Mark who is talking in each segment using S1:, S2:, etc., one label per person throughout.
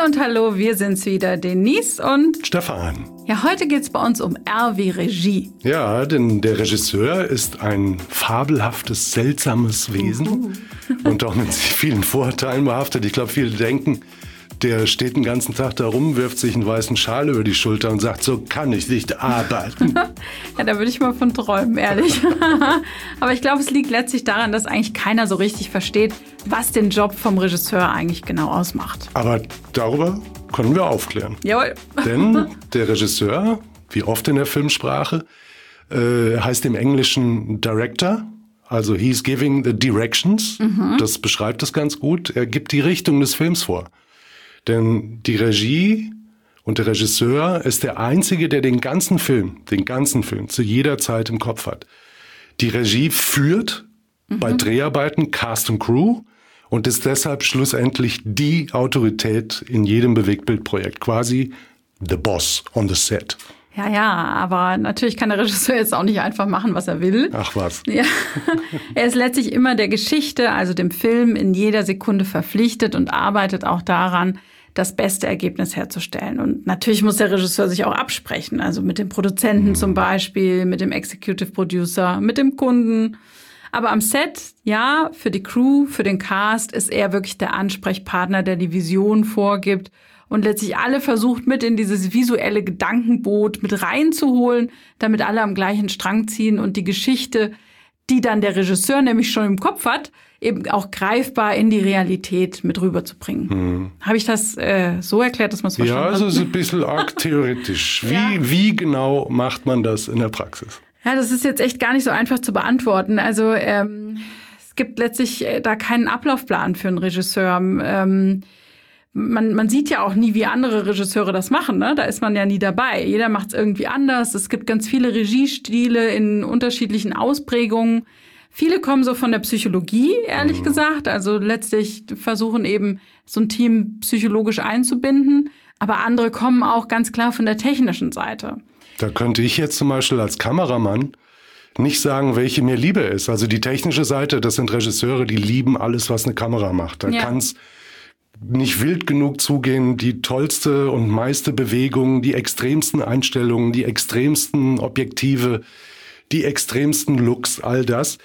S1: und hallo, wir sind's wieder, Denise und
S2: Stefan.
S1: Ja, heute geht's bei uns um R wie Regie.
S2: Ja, denn der Regisseur ist ein fabelhaftes, seltsames Wesen und auch mit vielen Vorurteilen behaftet. Ich glaube, viele denken, der steht den ganzen Tag da rum, wirft sich einen weißen Schal über die Schulter und sagt, so kann ich nicht arbeiten.
S1: Ja, da würde ich mal von träumen, ehrlich. Aber ich glaube, es liegt letztlich daran, dass eigentlich keiner so richtig versteht, was den Job vom Regisseur eigentlich genau ausmacht.
S2: Aber darüber können wir aufklären.
S1: Jawohl.
S2: Denn der Regisseur, wie oft in der Filmsprache, heißt im Englischen Director. Also he's giving the directions. Das beschreibt es ganz gut. Er gibt die Richtung des Films vor. Denn die Regie und der Regisseur ist der Einzige, der den ganzen Film zu jeder Zeit im Kopf hat. Die Regie führt bei Dreharbeiten Cast und Crew und ist deshalb schlussendlich die Autorität in jedem Bewegtbildprojekt. Quasi the boss on the set.
S1: Ja, aber natürlich kann der Regisseur jetzt auch nicht einfach machen, was er will.
S2: Ach was.
S1: Ja. Er ist letztlich immer der Geschichte, also dem Film, in jeder Sekunde verpflichtet und arbeitet auch daran, das beste Ergebnis herzustellen. Und natürlich muss der Regisseur sich auch absprechen, also mit dem Produzenten zum Beispiel, mit dem Executive Producer, mit dem Kunden. Aber am Set, ja, für die Crew, für den Cast ist er wirklich der Ansprechpartner, der die Vision vorgibt und letztlich alle versucht, mit in dieses visuelle Gedankenboot mit reinzuholen, damit alle am gleichen Strang ziehen und die Geschichte, die dann der Regisseur nämlich schon im Kopf hat, eben auch greifbar in die Realität mit rüberzubringen. Habe ich das so erklärt, dass man es verstanden hat?
S2: Ja, also so ein bisschen arg theoretisch. Wie genau macht man das in der Praxis?
S1: Ja, das ist jetzt echt gar nicht so einfach zu beantworten. Also es gibt letztlich da keinen Ablaufplan für einen Regisseur. Man sieht ja auch nie, wie andere Regisseure das machen, ne? Da ist man ja nie dabei. Jeder macht es irgendwie anders. Es gibt ganz viele Regiestile in unterschiedlichen Ausprägungen. Viele kommen so von der Psychologie, ehrlich gesagt. Also letztlich versuchen eben, so ein Team psychologisch einzubinden. Aber andere kommen auch ganz klar von der technischen Seite.
S2: Da könnte ich jetzt zum Beispiel als Kameramann nicht sagen, welche mir lieber ist. Also die technische Seite, das sind Regisseure, die lieben alles, was eine Kamera macht. Da kann es nicht wild genug zugehen, die tollste und meiste Bewegung, die extremsten Einstellungen, die extremsten Objektive, die extremsten Looks, all das.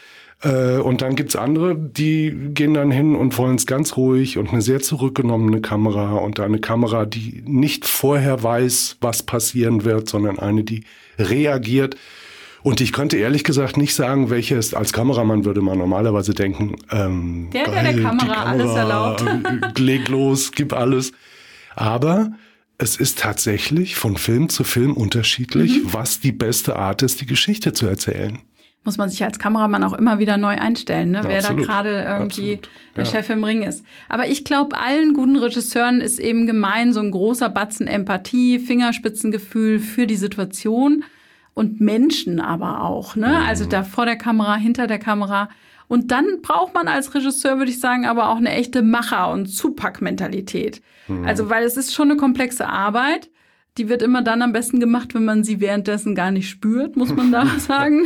S2: Und dann gibt's andere, die gehen dann hin und wollen es ganz ruhig und eine sehr zurückgenommene Kamera und eine Kamera, die nicht vorher weiß, was passieren wird, sondern eine, die reagiert. Und ich könnte ehrlich gesagt nicht sagen, welches, als Kameramann würde man normalerweise denken,
S1: der Kamera alles erlaubt.
S2: Leg los, gib alles. Aber es ist tatsächlich von Film zu Film unterschiedlich, was die beste Art ist, die Geschichte zu erzählen.
S1: Muss man sich als Kameramann auch immer wieder neu einstellen, ne? Wer da gerade irgendwie der Chef im Ring ist. Aber ich glaube, allen guten Regisseuren ist eben gemein so ein großer Batzen Empathie, Fingerspitzengefühl für die Situation und Menschen aber auch, ne? Also da vor der Kamera, hinter der Kamera. Und dann braucht man als Regisseur, würde ich sagen, aber auch eine echte Macher- und Zupackmentalität. Also weil es ist schon eine komplexe Arbeit. Die wird immer dann am besten gemacht, wenn man sie währenddessen gar nicht spürt, muss man da sagen.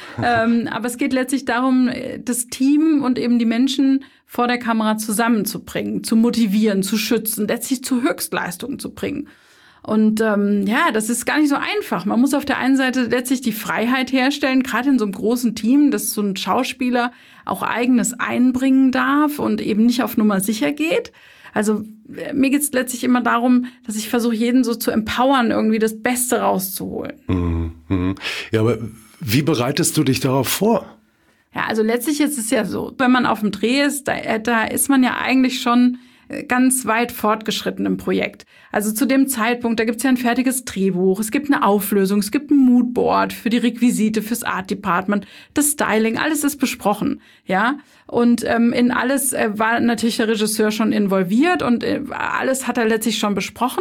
S1: Aber es geht letztlich darum, das Team und eben die Menschen vor der Kamera zusammenzubringen, zu motivieren, zu schützen, letztlich zu Höchstleistungen zu bringen. Und das ist gar nicht so einfach. Man muss auf der einen Seite letztlich die Freiheit herstellen, gerade in so einem großen Team, dass so ein Schauspieler auch Eigenes einbringen darf und eben nicht auf Nummer sicher geht. Also mir geht es letztlich immer darum, dass ich versuche, jeden so zu empowern, irgendwie das Beste rauszuholen.
S2: Ja, aber wie bereitest du dich darauf vor?
S1: Ja, also letztlich ist es ja so, wenn man auf dem Dreh ist, da ist man ja eigentlich schon ganz weit fortgeschritten im Projekt. Also zu dem Zeitpunkt, da gibt's ja ein fertiges Drehbuch, es gibt eine Auflösung, es gibt ein Moodboard für die Requisite, fürs Art Department, das Styling, alles ist besprochen, ja. Und in alles war natürlich der Regisseur schon involviert und alles hat er letztlich schon besprochen.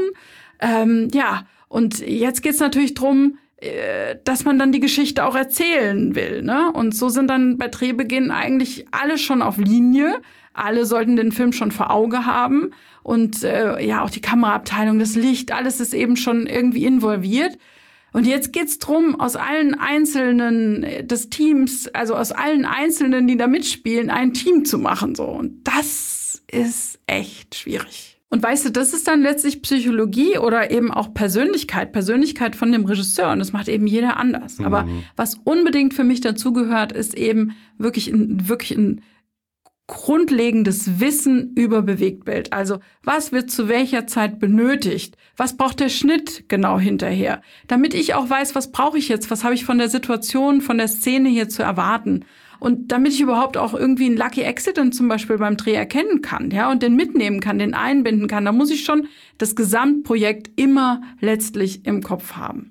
S1: Und jetzt geht's natürlich drum, dass man dann die Geschichte auch erzählen will, ne? Und so sind dann bei Drehbeginn eigentlich alle schon auf Linie. Alle sollten den Film schon vor Auge haben. Und auch die Kameraabteilung, das Licht, alles ist eben schon irgendwie involviert. Und jetzt geht's drum, aus allen Einzelnen des Teams, also aus allen Einzelnen, die da mitspielen, ein Team zu machen. So. Und das ist echt schwierig. Und weißt du, das ist dann letztlich Psychologie oder eben auch Persönlichkeit von dem Regisseur. Und das macht eben jeder anders. Aber was unbedingt für mich dazugehört, ist eben wirklich ein grundlegendes Wissen über Bewegtbild. Also was wird zu welcher Zeit benötigt? Was braucht der Schnitt genau hinterher? Damit ich auch weiß, was brauche ich jetzt? Was habe ich von der Situation, von der Szene hier zu erwarten? Und damit ich überhaupt auch irgendwie einen Lucky Accident zum Beispiel beim Dreh erkennen kann, ja, und den mitnehmen kann, den einbinden kann, da muss ich schon das Gesamtprojekt immer letztlich im Kopf haben.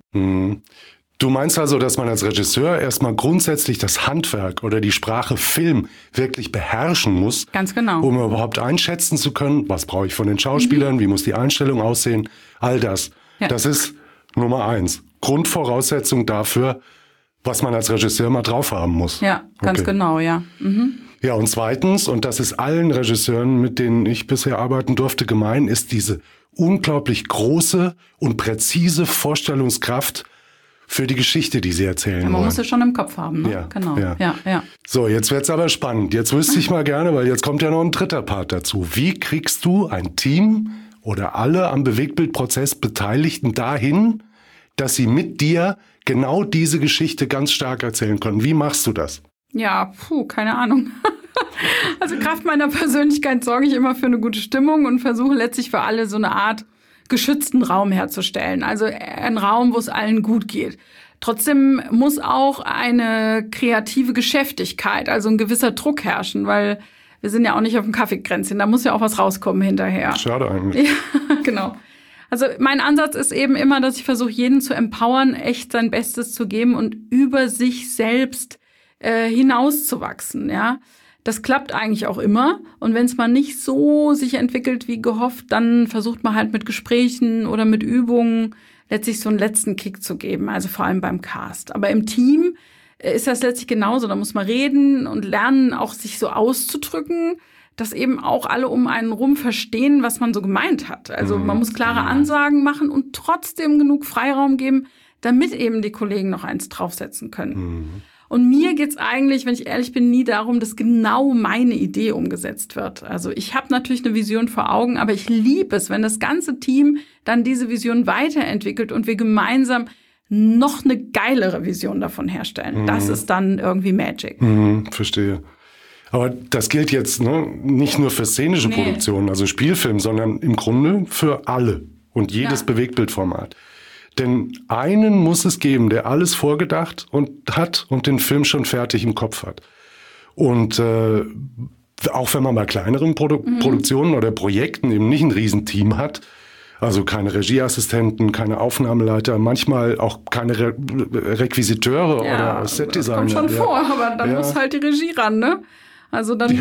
S2: Du meinst also, dass man als Regisseur erstmal grundsätzlich das Handwerk oder die Sprache Film wirklich beherrschen muss?
S1: Ganz genau.
S2: Um überhaupt einschätzen zu können, was brauche ich von den Schauspielern, wie muss die Einstellung aussehen, all das. Ja. Das ist Nummer 1. Grundvoraussetzung dafür, was man als Regisseur mal drauf haben muss.
S1: Ja, ganz genau, ja.
S2: Ja, und zweitens, und das ist allen Regisseuren, mit denen ich bisher arbeiten durfte, gemein, ist diese unglaublich große und präzise Vorstellungskraft für die Geschichte, die sie erzählen wollen.
S1: Man muss es schon im Kopf haben, ne?
S2: Ja,
S1: genau. Ja.
S2: So, jetzt wird's aber spannend. Jetzt wüsste ich mal gerne, weil jetzt kommt ja noch ein dritter Part dazu. Wie kriegst du ein Team oder alle am Bewegtbildprozess Beteiligten dahin, dass sie mit dir genau diese Geschichte ganz stark erzählen können? Wie machst du das?
S1: Ja, keine Ahnung. Also Kraft meiner Persönlichkeit sorge ich immer für eine gute Stimmung und versuche letztlich für alle so eine Art geschützten Raum herzustellen. Also ein Raum, wo es allen gut geht. Trotzdem muss auch eine kreative Geschäftigkeit, also ein gewisser Druck herrschen, weil wir sind ja auch nicht auf dem Kaffeekränzchen. Da muss ja auch was rauskommen hinterher.
S2: Schade eigentlich.
S1: Ja, genau. Also mein Ansatz ist eben immer, dass ich versuche, jeden zu empowern, echt sein Bestes zu geben und über sich selbst hinauszuwachsen, ja. Das klappt eigentlich auch immer. Und wenn es mal nicht so sich entwickelt wie gehofft, dann versucht man halt mit Gesprächen oder mit Übungen letztlich so einen letzten Kick zu geben. Also vor allem beim Cast. Aber im Team ist das letztlich genauso. Da muss man reden und lernen, auch sich so auszudrücken, dass eben auch alle um einen rum verstehen, was man so gemeint hat. Also man muss klare Ansagen machen und trotzdem genug Freiraum geben, damit eben die Kollegen noch eins draufsetzen können. Und mir geht's eigentlich, wenn ich ehrlich bin, nie darum, dass genau meine Idee umgesetzt wird. Also ich habe natürlich eine Vision vor Augen, aber ich liebe es, wenn das ganze Team dann diese Vision weiterentwickelt und wir gemeinsam noch eine geilere Vision davon herstellen. Das ist dann irgendwie Magic.
S2: Verstehe. Aber das gilt jetzt nicht nur für szenische Produktionen, also Spielfilm, sondern im Grunde für alle und jedes Bewegtbildformat. Denn einen muss es geben, der alles vorgedacht hat und den Film schon fertig im Kopf hat. Und auch wenn man bei kleineren Produktionen oder Projekten eben nicht ein Riesenteam hat, also keine Regieassistenten, keine Aufnahmeleiter, manchmal auch keine Requisiteure oder Setdesigner.
S1: Das kommt schon vor, aber dann muss halt die Regie ran, ne? Also dann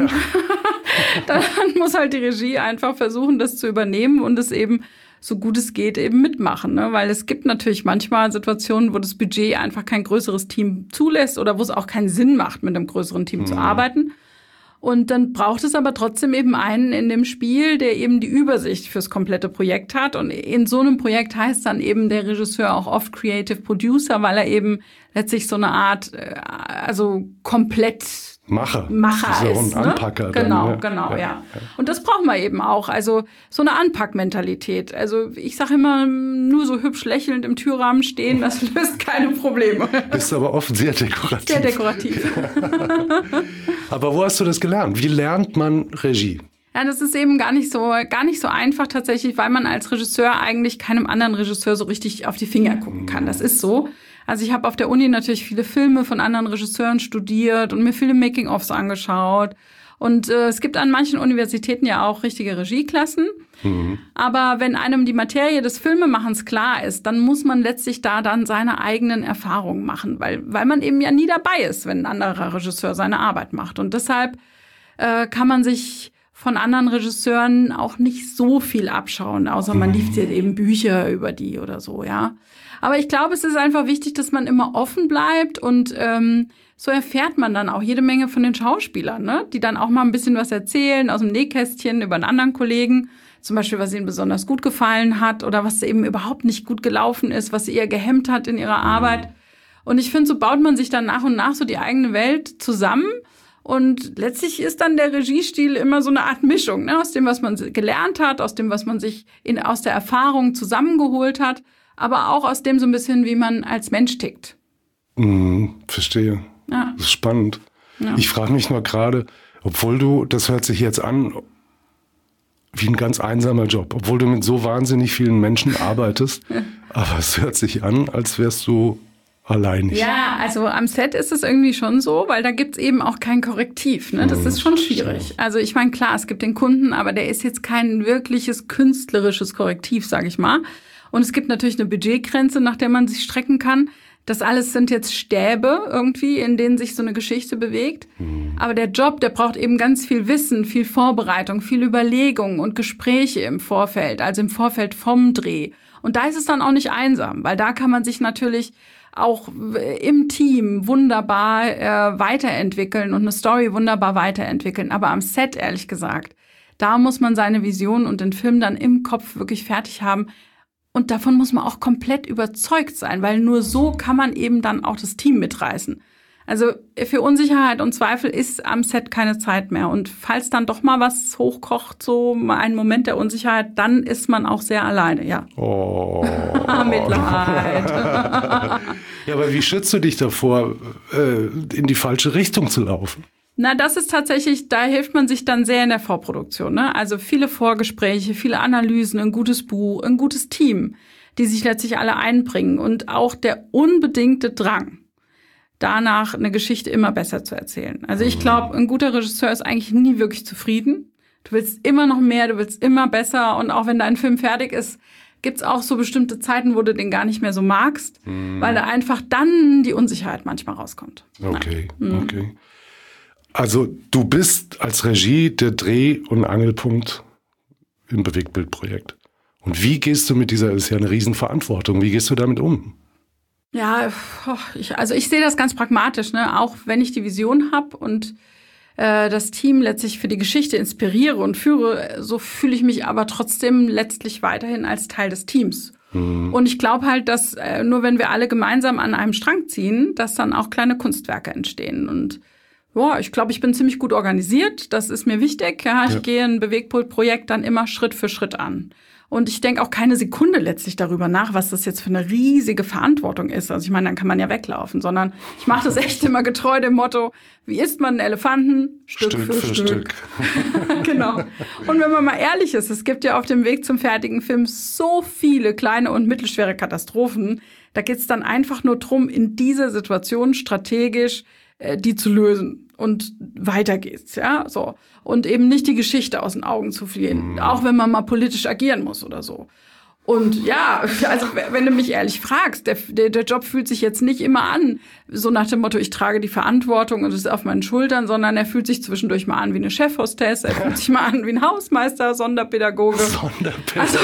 S1: muss halt die Regie einfach versuchen, das zu übernehmen und es eben so gut es geht eben mitmachen, ne? Weil es gibt natürlich manchmal Situationen, wo das Budget einfach kein größeres Team zulässt oder wo es auch keinen Sinn macht, mit einem größeren Team zu arbeiten. Und dann braucht es aber trotzdem eben einen in dem Spiel, der eben die Übersicht fürs komplette Projekt hat. Und in so einem Projekt heißt dann eben der Regisseur auch oft Creative Producer, weil er eben letztlich so eine Art, also komplett Macher ist,
S2: ein Anpacker.
S1: Genau, ja. Und das brauchen wir eben auch. Also so eine Anpackmentalität. Also ich sage immer, nur so hübsch lächelnd im Türrahmen stehen, das löst keine Probleme.
S2: Bist aber oft sehr dekorativ.
S1: Sehr dekorativ.
S2: Aber wo hast du das gelernt? Wie lernt man Regie?
S1: Ja, das ist eben gar nicht so einfach tatsächlich, weil man als Regisseur eigentlich keinem anderen Regisseur so richtig auf die Finger gucken kann. Das ist so. Also ich habe auf der Uni natürlich viele Filme von anderen Regisseuren studiert und mir viele Making-ofs angeschaut. Und es gibt an manchen Universitäten ja auch richtige Regieklassen. Aber wenn einem die Materie des Filmemachens klar ist, dann muss man letztlich da dann seine eigenen Erfahrungen machen, weil man eben ja nie dabei ist, wenn ein anderer Regisseur seine Arbeit macht. Und deshalb kann man sich von anderen Regisseuren auch nicht so viel abschauen, außer man liest jetzt eben Bücher über die oder so, ja. Aber ich glaube, es ist einfach wichtig, dass man immer offen bleibt und so erfährt man dann auch jede Menge von den Schauspielern, ne? Die dann auch mal ein bisschen was erzählen aus dem Nähkästchen über einen anderen Kollegen, zum Beispiel, was ihnen besonders gut gefallen hat oder was eben überhaupt nicht gut gelaufen ist, was sie eher gehemmt hat in ihrer Arbeit. Und ich finde, so baut man sich dann nach und nach so die eigene Welt zusammen. Und letztlich ist dann der Regiestil immer so eine Art Mischung, ne? Aus dem, was man gelernt hat, aus dem, was man sich aus der Erfahrung zusammengeholt hat, aber auch aus dem so ein bisschen, wie man als Mensch tickt.
S2: Verstehe.
S1: Ja.
S2: Das ist spannend. Ja. Ich frage mich nur gerade, das hört sich jetzt an wie ein ganz einsamer Job, obwohl du mit so wahnsinnig vielen Menschen arbeitest, aber es hört sich an, als wärst du alleinig.
S1: Ja, also am Set ist es irgendwie schon so, weil da gibt's eben auch kein Korrektiv. Ne? Das ist schon schwierig. Also ich meine, klar, es gibt den Kunden, aber der ist jetzt kein wirkliches künstlerisches Korrektiv, sage ich mal. Und es gibt natürlich eine Budgetgrenze, nach der man sich strecken kann. Das alles sind jetzt Stäbe irgendwie, in denen sich so eine Geschichte bewegt. Aber der Job, der braucht eben ganz viel Wissen, viel Vorbereitung, viel Überlegung und Gespräche im Vorfeld, also im Vorfeld vom Dreh. Und da ist es dann auch nicht einsam, weil da kann man sich natürlich auch im Team wunderbar weiterentwickeln und eine Story wunderbar weiterentwickeln. Aber am Set, ehrlich gesagt, da muss man seine Vision und den Film dann im Kopf wirklich fertig haben. Und davon muss man auch komplett überzeugt sein, weil nur so kann man eben dann auch das Team mitreißen. Also für Unsicherheit und Zweifel ist am Set keine Zeit mehr. Und falls dann doch mal was hochkocht, so ein Moment der Unsicherheit, dann ist man auch sehr alleine, ja.
S2: Oh.
S1: Mitleid.
S2: Ja, aber wie schützt du dich davor, in die falsche Richtung zu laufen?
S1: Na, das ist tatsächlich, da hilft man sich dann sehr in der Vorproduktion, ne? Also viele Vorgespräche, viele Analysen, ein gutes Buch, ein gutes Team, die sich letztlich alle einbringen und auch der unbedingte Drang, danach eine Geschichte immer besser zu erzählen. Also ich glaube, ein guter Regisseur ist eigentlich nie wirklich zufrieden. Du willst immer noch mehr, du willst immer besser und auch wenn dein Film fertig ist, gibt's auch so bestimmte Zeiten, wo du den gar nicht mehr so magst, weil da einfach dann die Unsicherheit manchmal rauskommt.
S2: Okay, okay. Also du bist als Regie der Dreh- und Angelpunkt im Bewegtbildprojekt. Und wie gehst du mit dieser, das ist ja eine Riesenverantwortung, wie gehst du damit um?
S1: Ja, ich sehe das ganz pragmatisch, ne? Auch wenn ich die Vision habe und das Team letztlich für die Geschichte inspiriere und führe, so fühle ich mich aber trotzdem letztlich weiterhin als Teil des Teams. Und ich glaube halt, dass nur wenn wir alle gemeinsam an einem Strang ziehen, dass dann auch kleine Kunstwerke entstehen. Und ja, ich glaube, ich bin ziemlich gut organisiert. Das ist mir wichtig. Ja, ich gehe ein Bewegtbildprojekt dann immer Schritt für Schritt an. Und ich denke auch keine Sekunde letztlich darüber nach, was das jetzt für eine riesige Verantwortung ist. Also ich meine, dann kann man ja weglaufen, sondern ich mache das echt immer getreu dem Motto, wie isst man einen Elefanten? Stück für Stück. Genau. Und wenn man mal ehrlich ist, es gibt ja auf dem Weg zum fertigen Film so viele kleine und mittelschwere Katastrophen. Da geht's dann einfach nur drum, in dieser Situation strategisch die zu lösen. Und weiter geht's, ja, so. Und eben nicht die Geschichte aus den Augen zu verlieren, auch wenn man mal politisch agieren muss oder so. Und ja, also wenn du mich ehrlich fragst, der Job fühlt sich jetzt nicht immer an, so nach dem Motto, ich trage die Verantwortung und es ist auf meinen Schultern, sondern er fühlt sich zwischendurch mal an wie eine Chefhostess, er fühlt sich mal an wie ein Hausmeister, Sonderpädagoge. Also,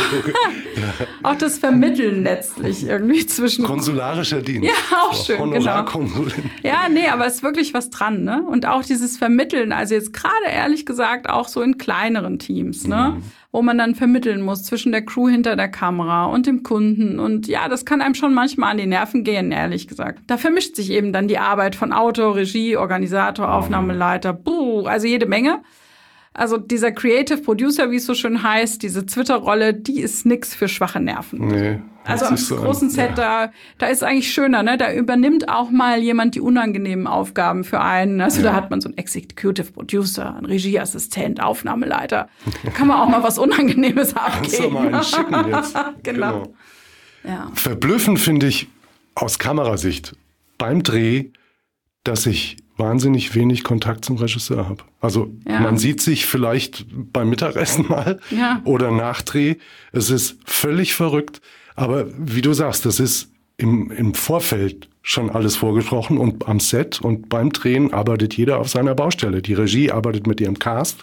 S1: auch das Vermitteln letztlich irgendwie zwischen...
S2: Konsularischer Dienst.
S1: Ja, auch schön, genau. Ja, nee, aber es ist wirklich was dran, ne? Und auch dieses Vermitteln, also jetzt gerade ehrlich gesagt auch so in kleineren Teams, ne? Wo man dann vermitteln muss zwischen der Crew hinter der Kamera und dem Kunden. Und ja, das kann einem schon manchmal an die Nerven gehen, ehrlich gesagt. Da vermischt sich eben dann die Arbeit von Autor, Regie, Organisator, Aufnahmeleiter, also jede Menge. Also dieser Creative Producer, wie es so schön heißt, diese Twitter-Rolle, die ist nix für schwache Nerven. Nee. Also am großen Set, da ist es eigentlich schöner, ne? Da übernimmt auch mal jemand die unangenehmen Aufgaben für einen. Also da hat man so einen Executive Producer, einen Regieassistent, Aufnahmeleiter. Da kann man auch mal was Unangenehmes abgeben.
S2: Kannst du mal einen schicken jetzt.
S1: Genau. Ja.
S2: Verblüffend finde ich aus Kamerasicht beim Dreh, dass ich wahnsinnig wenig Kontakt zum Regisseur habe. Also man sieht sich vielleicht beim Mittagessen mal oder nach Dreh. Es ist völlig verrückt. Aber wie du sagst, das ist im Vorfeld schon alles vorgesprochen und am Set und beim Drehen arbeitet jeder auf seiner Baustelle. Die Regie arbeitet mit ihrem Cast.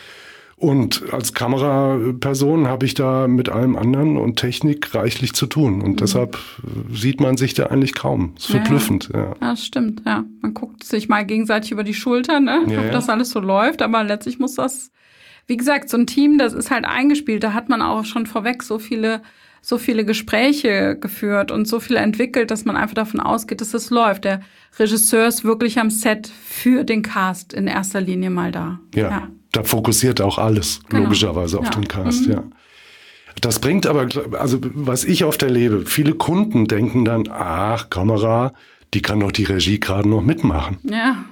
S2: Und als Kameraperson habe ich da mit allem anderen und Technik reichlich zu tun. Und deshalb sieht man sich da eigentlich kaum. Das ist verblüffend. Ja, das
S1: stimmt, ja. Man guckt sich mal gegenseitig über die Schulter, ne? Ob das alles so läuft. Aber letztlich muss das wie gesagt, so ein Team, das ist halt eingespielt. Da hat man auch schon vorweg so viele Gespräche geführt und so viel entwickelt, dass man einfach davon ausgeht, dass es läuft. Der Regisseur ist wirklich am Set für den Cast in erster Linie mal da.
S2: Ja. Da fokussiert auch alles, logischerweise, auf den Cast, ja. Das bringt aber, also was ich oft erlebe, viele Kunden denken dann, Kamera, die kann doch die Regie gerade noch mitmachen.
S1: Ja.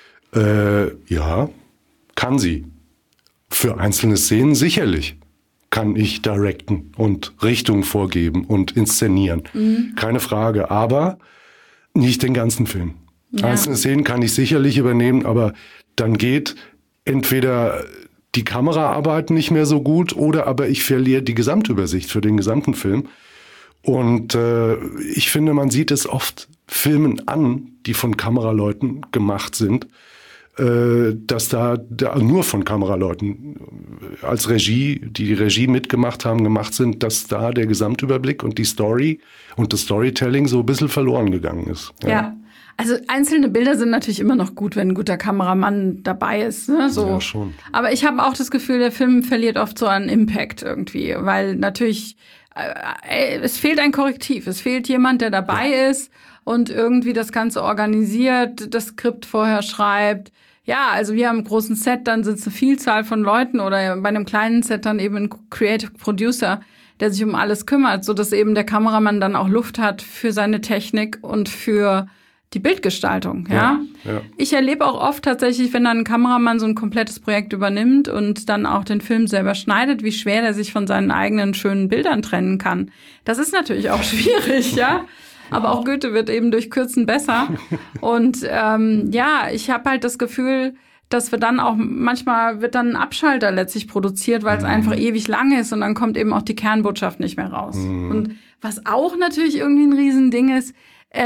S2: Ja, kann sie. Für einzelne Szenen sicherlich kann ich directen und Richtung vorgeben und inszenieren. Keine Frage, aber nicht den ganzen Film. Ja. Einzelne Szenen kann ich sicherlich übernehmen, aber dann geht entweder die Kameraarbeit nicht mehr so gut oder aber ich verliere die Gesamtübersicht für den gesamten Film. Und ich finde, man sieht es oft Filmen an, die von Kameraleuten gemacht sind, dass da nur von Kameraleuten als Regie, die Regie mitgemacht haben, gemacht sind, dass da der Gesamtüberblick und die Story und das Storytelling so ein bisschen verloren gegangen ist.
S1: Ja. Also einzelne Bilder sind natürlich immer noch gut, wenn ein guter Kameramann dabei ist. Ne? So.
S2: Ja, schon.
S1: Aber ich habe auch das Gefühl, der Film verliert oft so an Impact irgendwie, weil natürlich es fehlt ein Korrektiv. Es fehlt jemand, der dabei ist und irgendwie das Ganze organisiert, das Skript vorher schreibt. Ja, also wir haben einen großen Set, dann sitzt eine Vielzahl von Leuten oder bei einem kleinen Set dann eben ein Creative Producer, der sich um alles kümmert, sodass eben der Kameramann dann auch Luft hat für seine Technik und für die Bildgestaltung, ja. Ich erlebe auch oft tatsächlich, wenn dann ein Kameramann so ein komplettes Projekt übernimmt und dann auch den Film selber schneidet, wie schwer der sich von seinen eigenen schönen Bildern trennen kann. Das ist natürlich auch schwierig, ja. Aber auch Goethe wird eben durch Kürzen besser. Und ich habe halt das Gefühl, dass wir dann auch, manchmal wird dann ein Abschalter letztlich produziert, weil es einfach ewig lang ist und dann kommt eben auch die Kernbotschaft nicht mehr raus. Und was auch natürlich irgendwie ein Riesending ist,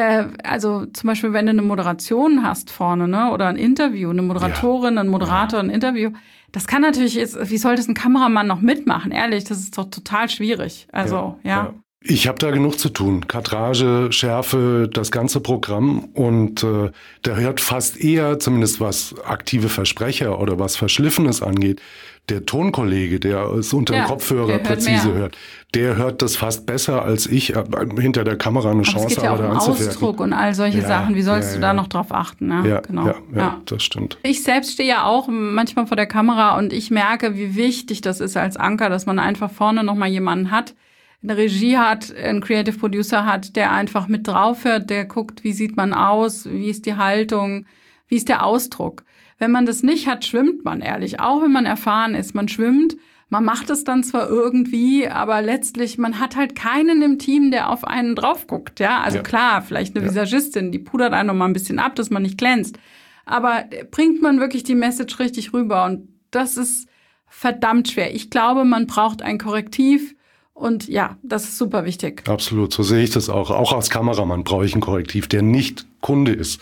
S1: also zum Beispiel, wenn du eine Moderation hast vorne, ne, oder ein Interview, eine Moderatorin, ein Moderator, ein Interview, das kann natürlich, wie soll das ein Kameramann noch mitmachen? Ehrlich, das ist doch total schwierig. Also, ja.
S2: Ich habe da genug zu tun. Kadrage, Schärfe, das ganze Programm. Und da hört fast eher, zumindest was aktive Versprecher oder was Verschliffenes angeht, der Tonkollege, der es unter dem Kopfhörer präzise hört, der hört das fast besser als ich, hinter der Kamera eine Chance
S1: es geht ja auch um Ausdruck und all solche Sachen. Wie sollst du da noch drauf achten? Ne?
S2: Ja, das stimmt.
S1: Ich selbst stehe ja auch manchmal vor der Kamera und ich merke, wie wichtig das ist als Anker, dass man einfach vorne noch mal jemanden hat, eine Regie hat, einen Creative Producer hat, der einfach mit drauf hört, der guckt, wie sieht man aus, wie ist die Haltung, wie ist der Ausdruck. Wenn man das nicht hat, schwimmt man ehrlich. Auch wenn man erfahren ist, man schwimmt, man macht es dann zwar irgendwie, aber letztlich, man hat halt keinen im Team, der auf einen drauf guckt. Ja, also klar, vielleicht eine Visagistin, die pudert einen noch mal ein bisschen ab, dass man nicht glänzt. Aber bringt man wirklich die Message richtig rüber? Und das ist verdammt schwer. Ich glaube, man braucht ein Korrektiv. Und ja, das ist super wichtig.
S2: Absolut, so sehe ich das auch. Auch als Kameramann brauche ich ein Korrektiv, der nicht Kunde ist.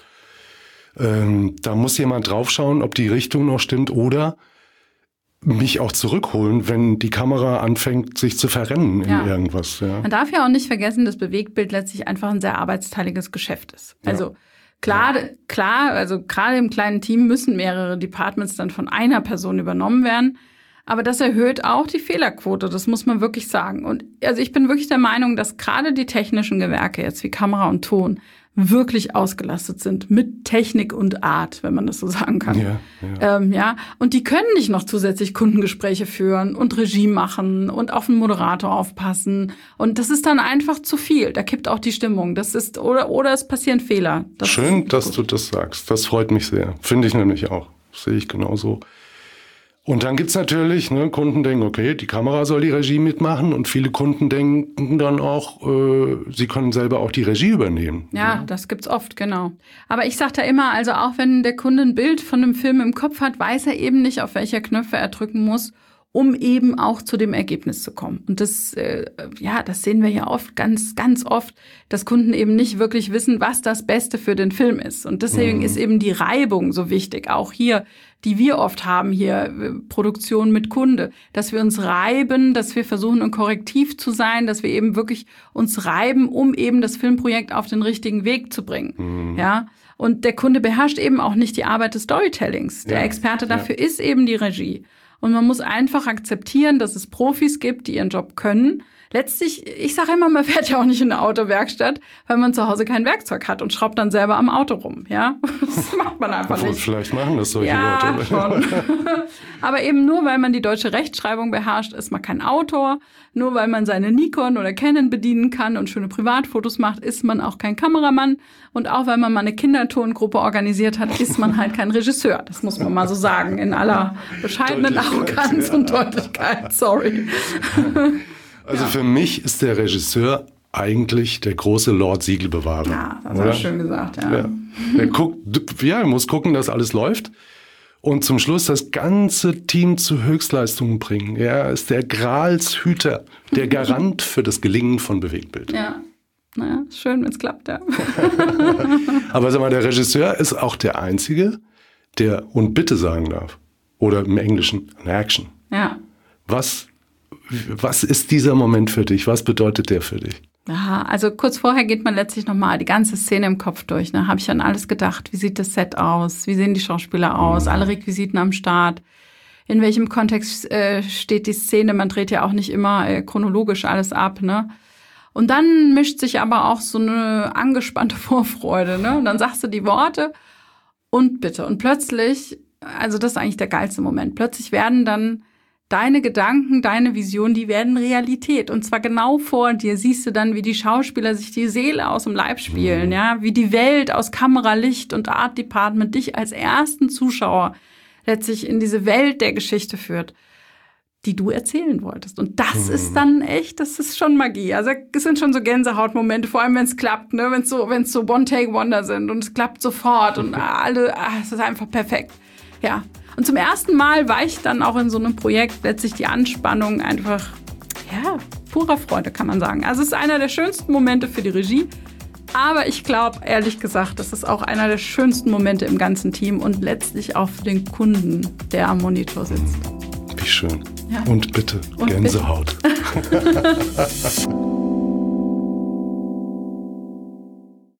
S2: Da muss jemand draufschauen, ob die Richtung noch stimmt oder mich auch zurückholen, wenn die Kamera anfängt, sich zu verrennen in irgendwas. Ja.
S1: Man darf ja auch nicht vergessen, dass Bewegtbild letztlich einfach ein sehr arbeitsteiliges Geschäft ist. Also klar, also gerade im kleinen Team müssen mehrere Departments dann von einer Person übernommen werden. Aber das erhöht auch die Fehlerquote, das muss man wirklich sagen. Und also ich bin wirklich der Meinung, dass gerade die technischen Gewerke jetzt wie Kamera und Ton wirklich ausgelastet sind mit Technik und Art, wenn man das so sagen kann. Und die können nicht noch zusätzlich Kundengespräche führen und Regie machen und auf den Moderator aufpassen. Und das ist dann einfach zu viel. Da kippt auch die Stimmung. Das ist oder es passieren Fehler.
S2: Schön, dass du das sagst. Das freut mich sehr. Finde ich nämlich auch. Das sehe ich genauso. Und dann gibt's natürlich, Kunden denken, okay, die Kamera soll die Regie mitmachen und viele Kunden denken dann auch, sie können selber auch die Regie übernehmen.
S1: Ja, das gibt's oft, genau. Aber ich sage da immer, also auch wenn der Kunde ein Bild von einem Film im Kopf hat, weiß er eben nicht, auf welche Knöpfe er drücken muss, um eben auch zu dem Ergebnis zu kommen. Und das, das sehen wir ja oft, ganz, ganz oft, dass Kunden eben nicht wirklich wissen, was das Beste für den Film ist. Und deswegen ist eben die Reibung so wichtig. Auch hier, die wir oft haben, hier Produktion mit Kunde, dass wir uns reiben, dass wir versuchen, ein Korrektiv zu sein, dass wir eben wirklich uns reiben, um eben das Filmprojekt auf den richtigen Weg zu bringen. Ja. Und der Kunde beherrscht eben auch nicht die Arbeit des Storytellings. Der Experte dafür ist eben die Regie. Und man muss einfach akzeptieren, dass es Profis gibt, die ihren Job können. Letztlich, ich sage immer, man fährt ja auch nicht in eine Autowerkstatt, weil man zu Hause kein Werkzeug hat und schraubt dann selber am Auto rum, ja? Das macht man einfach nicht.
S2: Vielleicht machen das solche
S1: Leute. Schon. Aber eben nur, weil man die deutsche Rechtschreibung beherrscht, ist man kein Autor. Nur weil man seine Nikon oder Canon bedienen kann und schöne Privatfotos macht, ist man auch kein Kameramann. Und auch weil man mal eine Kindertongruppe organisiert hat, ist man halt kein Regisseur. Das muss man mal so sagen, in aller bescheidenen Arroganz und Deutlichkeit. Sorry.
S2: Also für mich ist der Regisseur eigentlich der große Lord Siegelbewahrer.
S1: Ja, das hast du schön gesagt, ja.
S2: Er muss gucken, dass alles läuft und zum Schluss das ganze Team zu Höchstleistungen bringen. Er ist der Gralshüter, der Garant für das Gelingen von Bewegtbild.
S1: Ja, naja, schön, wenn es klappt, ja.
S2: Aber sag mal, der Regisseur ist auch der Einzige, der und bitte sagen darf. Oder im Englischen, an Action.
S1: Ja.
S2: Was ist dieser Moment für dich? Was bedeutet der für dich?
S1: Ja, also kurz vorher geht man letztlich nochmal die ganze Szene im Kopf durch. Ne? Habe ich an alles gedacht. Wie sieht das Set aus? Wie sehen die Schauspieler aus? Alle Requisiten am Start. In welchem Kontext steht die Szene? Man dreht ja auch nicht immer chronologisch alles ab. Ne? Und dann mischt sich aber auch so eine angespannte Vorfreude. Ne? Und dann sagst du die Worte und bitte. Und plötzlich, also das ist eigentlich der geilste Moment, plötzlich werden dann deine Gedanken, deine Visionen, die werden Realität. Und zwar genau vor dir siehst du dann, wie die Schauspieler sich die Seele aus dem Leib spielen, ja, wie die Welt aus Kamera, Licht und Art Department dich als ersten Zuschauer letztlich in diese Welt der Geschichte führt, die du erzählen wolltest. Und das ist dann echt, das ist schon Magie. Also es sind schon so Gänsehautmomente, vor allem wenn es klappt, ne, wenn es so One-Take-Wonder sind und es klappt sofort und es ist einfach perfekt. Ja. Und zum ersten Mal weicht dann auch in so einem Projekt letztlich die Anspannung einfach, ja, purer Freude, kann man sagen. Also es ist einer der schönsten Momente für die Regie. Aber ich glaube, ehrlich gesagt, das ist auch einer der schönsten Momente im ganzen Team und letztlich auch für den Kunden, der am Monitor sitzt.
S2: Wie schön. Ja. Und bitte, Gänsehaut.